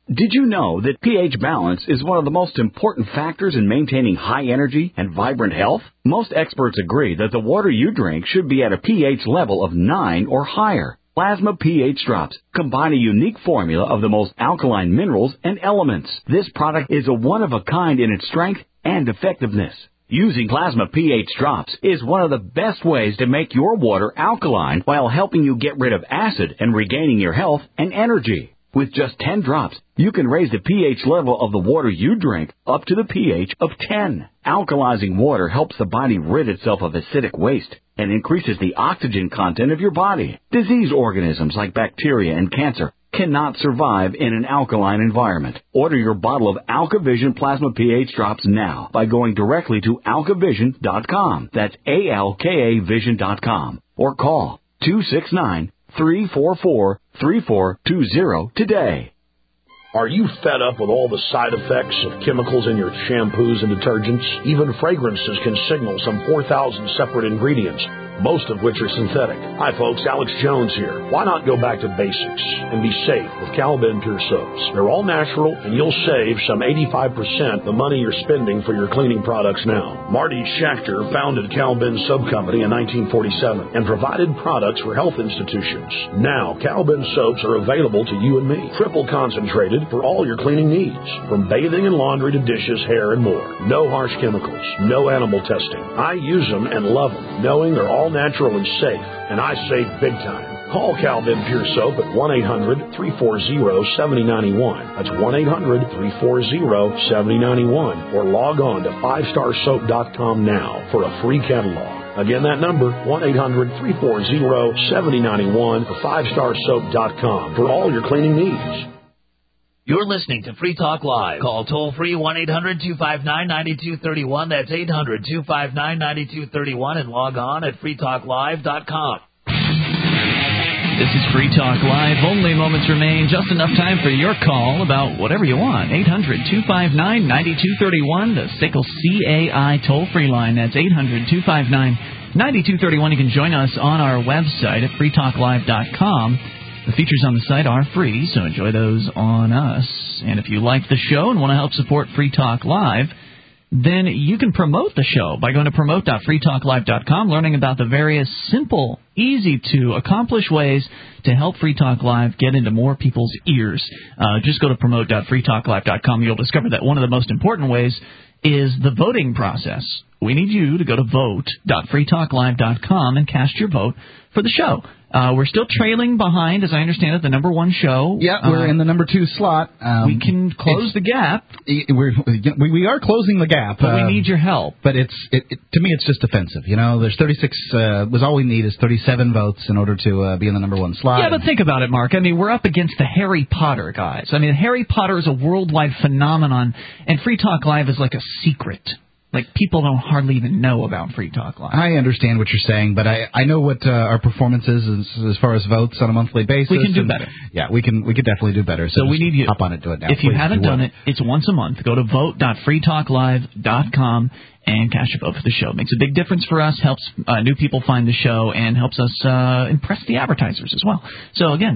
Did you know that pH balance is one of the most important factors in maintaining high energy and vibrant health? Most experts agree that the water you drink should be at a pH level of 9 or higher. Plasma pH Drops combine a unique formula of the most alkaline minerals and elements. This product is a one-of-a-kind in its strength and effectiveness. Using Plasma pH Drops is one of the best ways to make your water alkaline while helping you get rid of acid and regaining your health and energy. With just 10 drops, you can raise the pH level of the water you drink up to the pH of 10. Alkalizing water helps the body rid itself of acidic waste and increases the oxygen content of your body. Disease organisms like bacteria and cancer cannot survive in an alkaline environment. Order your bottle of AlkaVision Plasma pH Drops now by going directly to alkavision.com. That's ALKAvision.com. Or call 269-344-3420 today. Are you fed up with all the side effects of chemicals in your shampoos and detergents? Even fragrances can signal some 4,000 separate ingredients, most of which are synthetic. Hi folks, Alex Jones here. Why not go back to basics and be safe with Cal-Ben Pure Soaps? They're all natural and you'll save some 85% the money you're spending for your cleaning products now. Marty Schachter founded Cal-Ben Soap Company in 1947 and provided products for health institutions. Now, Cal-Ben soaps are available to you and me, triple concentrated for all your cleaning needs, from bathing and laundry to dishes, hair, and more. No harsh chemicals, no animal testing. I use them and love them, knowing they're all natural and safe, and I save big time. Call Cal-Ben Pure Soap at 1-800-340-7091. That's 1-800-340-7091. Or log on to 5starsoap.com now for a free catalog. Again, that number, 1-800-340-7091 or 5starsoap.com for all your cleaning needs. You're listening to Free Talk Live. Call toll-free 1-800-259-9231. That's 800-259-9231. And log on at freetalklive.com. This is Free Talk Live. Only moments remain. Just enough time for your call about whatever you want. 800-259-9231. The SACL CAI toll-free line. That's 800-259-9231. You can join us on our website at freetalklive.com. The features on the site are free, so enjoy those on us. And if you like the show and want to help support Free Talk Live, then you can promote the show by going to promote.freetalklive.com, learning about the various simple, easy-to-accomplish ways to help Free Talk Live get into more people's ears. Just go to promote.freetalklive.com. You'll discover that one of the most important ways is the voting process. We need you to go to vote.freetalklive.com and cast your vote for the show. We're still trailing behind, as I understand it, the number one show. Yeah, we're in the number 2 slot. We can close the gap. We are closing the gap. But we need your help. But to me, it's just offensive. You know, there's 36, was all we need is 37 votes in order to be in the number 1 slot. Yeah, but think about it, Mark. I mean, we're up against the Harry Potter guys. I mean, Harry Potter is a worldwide phenomenon, and Free Talk Live is like a secret. Like, people don't hardly even know about Free Talk Live. I understand what you're saying, but I know what our performance is as far as votes on a monthly basis. We can do better. Yeah, we could definitely do better. So we need you. Hop on it, do it now. If you haven't done it, it's once a month. Go to vote.freetalklive.com and cast your vote for the show. It makes a big difference for us, helps new people find the show, and helps us impress the advertisers as well. So, again,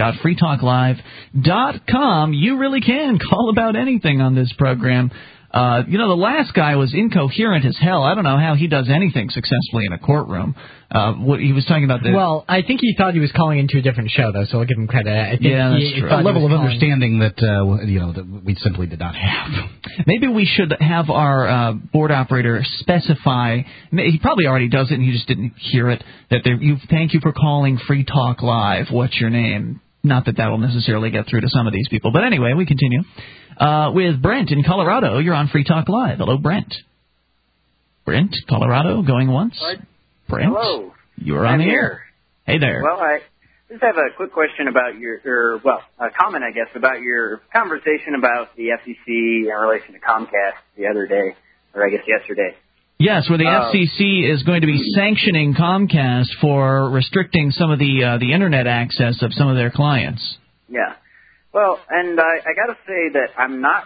vote.freetalklive.com. You really can call about anything on this program. The last guy was incoherent as hell. I don't know how he does anything successfully in a courtroom. What he was talking about. Well, I think he thought he was calling into a different show, though, so I'll give him credit. I think that's true. A level of understanding that that we simply did not have. Maybe we should have our board operator specify. He probably already does it, and he just didn't hear it. That thank you for calling Free Talk Live. What's your name? Not that will necessarily get through to some of these people. But anyway, we continue. With Brent in Colorado, you're on Free Talk Live. Hello, Brent. Brent, Colorado, going once. What? Brent, hello. You're on the air. Hey there. Well, I just have a quick question about a comment, I guess, about your conversation about the FCC in relation to Comcast the other day, or I guess yesterday. Yes, where the FCC is going to be sanctioning Comcast for restricting some of the Internet access of some of their clients. Yeah. Well, and I got to say that I'm not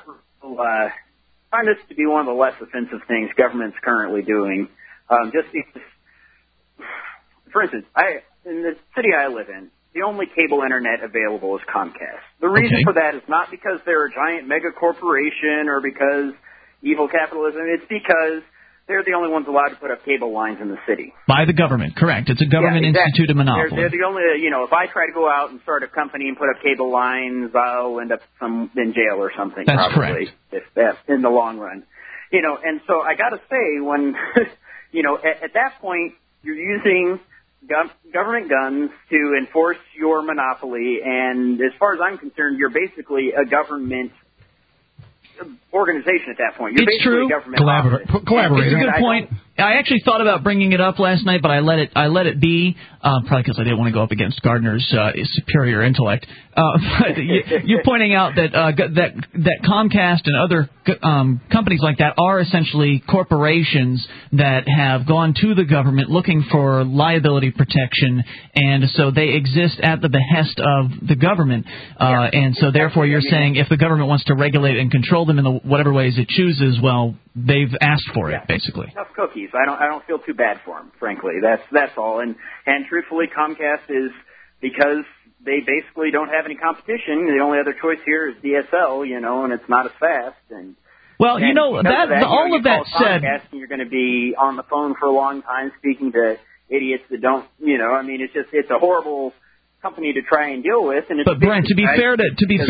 find this to be one of the less offensive things government's currently doing. Just because, for instance, in the city I live in, the only cable internet available is Comcast. The reason for that is not because they're a giant mega corporation or because evil capitalism. It's because they're the only ones allowed to put up cable lines in the city. By the government, correct. It's a government-instituted monopoly. They're the only, if I try to go out and start a company and put up cable lines, I'll end up in jail or something. That's probably, correct. If that's in the long run. And so I got to say, when, at that point, you're using government guns to enforce your monopoly, and as far as I'm concerned, you're basically a government organization at that point. You're it's true. Collaborator. It's a good point. I actually thought about bringing it up last night, but I let it be, probably because I didn't want to go up against Gardner's superior intellect. But you're pointing out that Comcast and other companies like that are essentially corporations that have gone to the government looking for liability protection, and so they exist at the behest of the government. And so therefore you're saying if the government wants to regulate and control them in whatever ways it chooses, well, they've asked for it, basically. Tough cookies. I don't feel too bad for them, frankly. That's all. And truthfully, Comcast is, because they basically don't have any competition. The only other choice here is DSL, and it's not as fast. And well, all of that said, Comcast, and you're going to be on the phone for a long time speaking to idiots that don't. It's a horrible company to try and deal with. And but Brent, to be fair,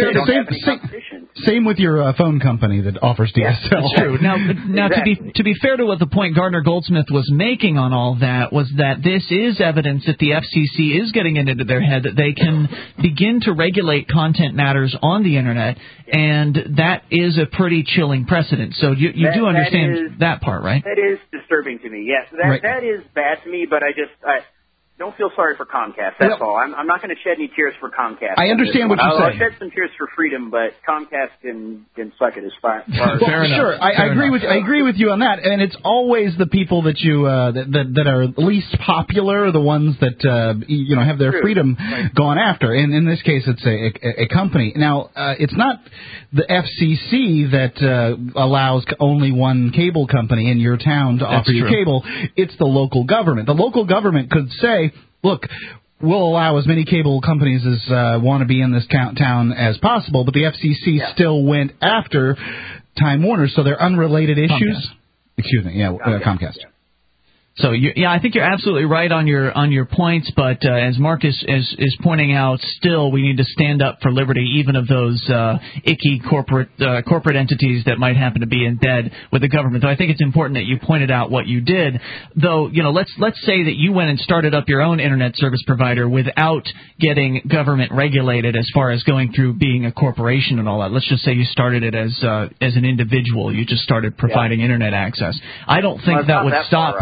same with your phone company that offers DSL. That's true. Now, exactly. to be fair to what the point Gardner Goldsmith was making on all that was that this is evidence that the FCC is getting it into their head that they can begin to regulate content matters on the internet, and that is a pretty chilling precedent. So you do understand that part, right? That is disturbing to me. Yes, that is bad to me. But I don't feel sorry for Comcast. That's all. I'm not going to shed any tears for Comcast. I understand what you're saying. I'll shed some tears for freedom, but Comcast can suck it as far. Fair enough. Sure, I agree with you on that. And it's always the people that you that are least popular, the ones that have their freedom gone after. And in this case, it's a company. Now, it's not the FCC that allows only one cable company in your town to offer you cable. It's the local government. The local government could say, look, we'll allow as many cable companies as want to be in this town as possible, but the FCC still went after Time Warner, so they're unrelated issues. Excuse me, Comcast. So I think you're absolutely right on your points, but as Marcus is pointing out, still we need to stand up for liberty, even of those icky corporate entities that might happen to be in bed with the government. Though I think it's important that you pointed out what you did. Though let's say that you went and started up your own internet service provider without getting government regulated as far as going through being a corporation and all that. Let's just say you started it as an individual. You just started providing internet access. I don't think that would stop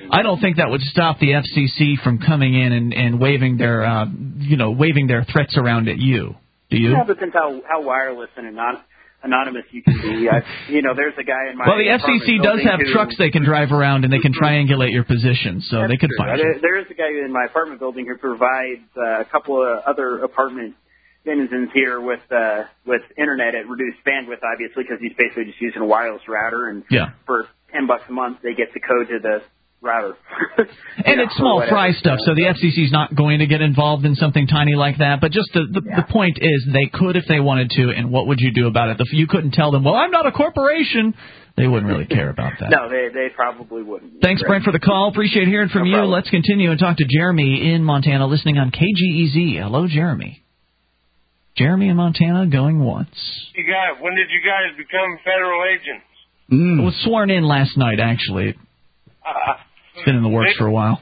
the FCC from coming in and waving their threats around at you. Do you? Yeah, depends how wireless and anonymous you can be. There's a guy in my. Well, the FCC does have trucks they can drive around and they can triangulate your position, so they could find you. There is a guy in my apartment building who provides a couple of other apartment denizens here with internet at reduced bandwidth, obviously, because he's basically just using a wireless router, and for $10 a month they get the code to the router. And it's small fry stuff, so the FCC's not going to get involved in something tiny like that. But just the point is, they could if they wanted to, and what would you do about it? If you couldn't tell them, well, I'm not a corporation, they wouldn't really care about that. No, they probably wouldn't. Thanks, Brent, for the call. Appreciate hearing from you. Let's continue and talk to Jeremy in Montana, listening on KGEZ. Hello, Jeremy. Jeremy in Montana, going once. When did you guys become federal agents? I was sworn in last night, actually. It's been in the works for a while.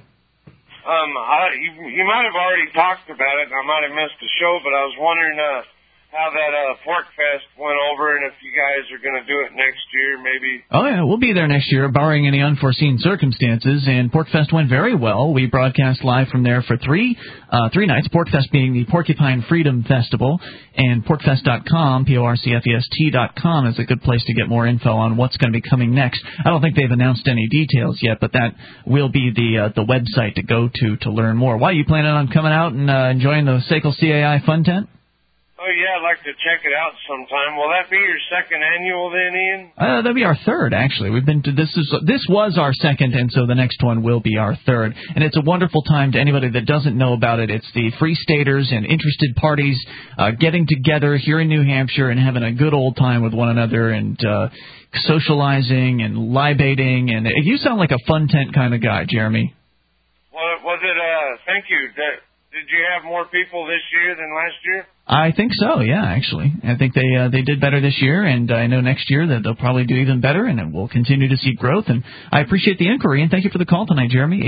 You might have already talked about it, and I might have missed the show, but I was wondering how that Pork Fest went over, and if you guys are going to do it next year, maybe. Oh, yeah, we'll be there next year, barring any unforeseen circumstances, and Pork Fest went very well. We broadcast live from there for three nights, Pork Fest being the Porcupine Freedom Festival, and porkfest.com, porcfest.com, is a good place to get more info on what's going to be coming next. I don't think they've announced any details yet, but that will be the website to go to learn more. Why are you planning on coming out and enjoying the SACL CAI Fun Tent? Oh, yeah, I'd like to check it out sometime. Will that be your second annual then, Ian? That'll be our third, actually. We've been to this was our second, and so the next one will be our third. And it's a wonderful time to anybody that doesn't know about it. It's the Free Staters and interested parties getting together here in New Hampshire and having a good old time with one another and socializing and libating. And you sound like a fun tent kind of guy, Jeremy. Well, was it? Thank you. Did you have more people this year than last year? I think so, yeah, actually. I think they did better this year, and I know next year that they'll probably do even better, and we'll continue to see growth. And I appreciate the inquiry, and thank you for the call tonight, Jeremy.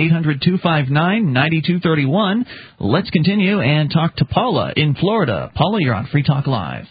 800-259-9231. Let's continue and talk to Paula in Florida. Paula, you're on Free Talk Live.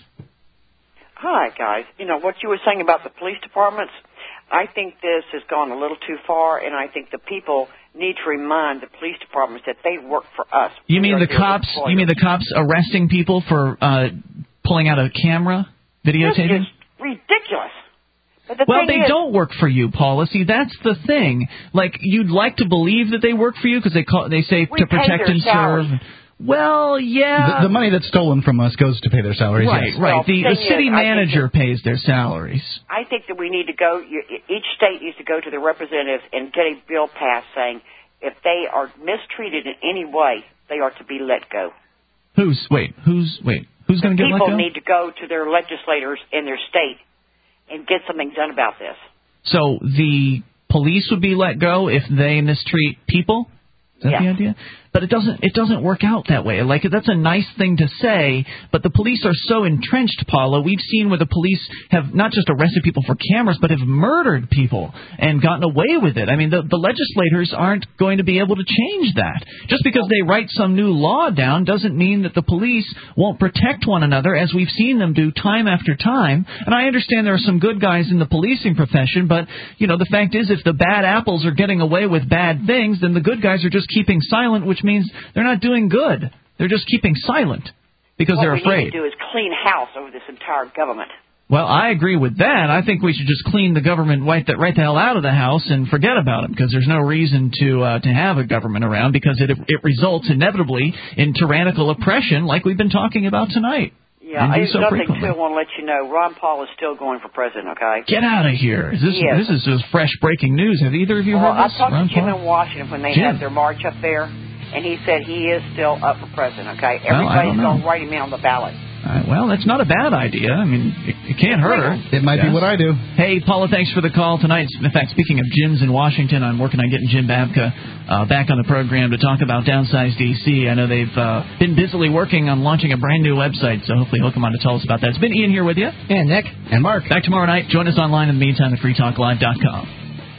Hi, guys. You know, what you were saying about the police departments, I think this has gone a little too far, and I think the people need to remind the police departments that they work for us. You mean the cops? You mean the cops arresting people for pulling out a camera, videotaping? This is ridiculous. But they don't work for you, Paula. See, that's the thing. Like, you'd like to believe that they work for you because they say to protect and serve. Well, yeah. The money that's stolen from us goes to pay their salaries. Right, yes. right. The city manager pays their salaries. I think that we need to go, each state needs to go to the representatives and get a bill passed saying if they are mistreated in any way, they are to be let go. Who's going to get let go? People need to go to their legislators in their state and get something done about this. So the police would be let go if they mistreat people? Is that the idea? But it doesn't work out that way. Like, that's a nice thing to say, but the police are so entrenched, Paula. We've seen where the police have not just arrested people for cameras, but have murdered people and gotten away with it. I mean, the legislators aren't going to be able to change that. Just because they write some new law down doesn't mean that the police won't protect one another, as we've seen them do time after time. And I understand there are some good guys in the policing profession, but, you know, the fact is, if the bad apples are getting away with bad things, then the good guys are just keeping silent, which means they're not doing good. They're just keeping silent because they're afraid. What we need to do is clean house over this entire government. Well, I agree with that. I think we should just clean the government right the hell out of the house and forget about them, because there's no reason to have a government around, because it results inevitably in tyrannical oppression like we've been talking about tonight. Yeah, I just want to let you know, Ron Paul is still going for president, okay? Get out of here. This is just fresh breaking news. Have either of you heard this? I talked to Jim in Washington when they had their march up there, and he said he is still up for president, okay? Everybody's going to write him in on the ballot. Well, that's not a bad idea. I mean, it can't hurt. It might be what I do. Hey, Paula, thanks for the call tonight. In fact, speaking of gyms in Washington, I'm working on getting Jim Babka back on the program to talk about Downsize DC. I know they've been busily working on launching a brand new website, so hopefully he'll come on to tell us about that. It's been Ian here with you. And Nick. And Mark. Back tomorrow night. Join us online in the meantime at freetalklive.com.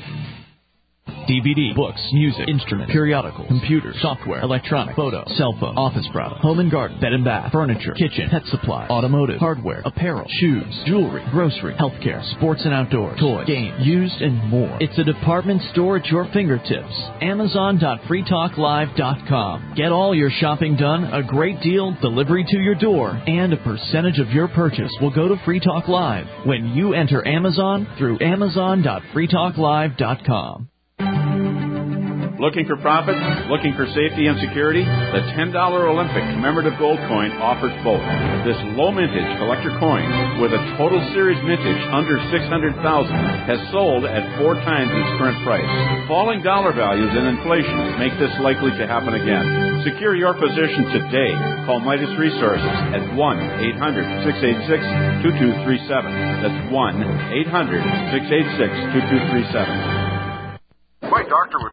DVD, books, music, instruments, periodicals, computers, software, electronic, photo, cell phone, office product, home and garden, bed and bath, furniture, kitchen, pet supply, automotive, hardware, apparel, shoes, jewelry, grocery, healthcare, sports and outdoors, toys, games, used, and more. It's a department store at your fingertips. Amazon.freetalklive.com. Get all your shopping done, a great deal, delivery to your door, and a percentage of your purchase will go to Free Talk Live when you enter Amazon through Amazon.freetalklive.com. Looking for profits? Looking for safety and security? The $10 Olympic commemorative gold coin offers both. This low mintage collector coin with a total series mintage under $600,000 has sold at 4 times its current price. Falling dollar values and inflation make this likely to happen again. Secure your position today. Call Midas Resources at 1-800-686-2237. That's 1-800-686-2237. My doctor was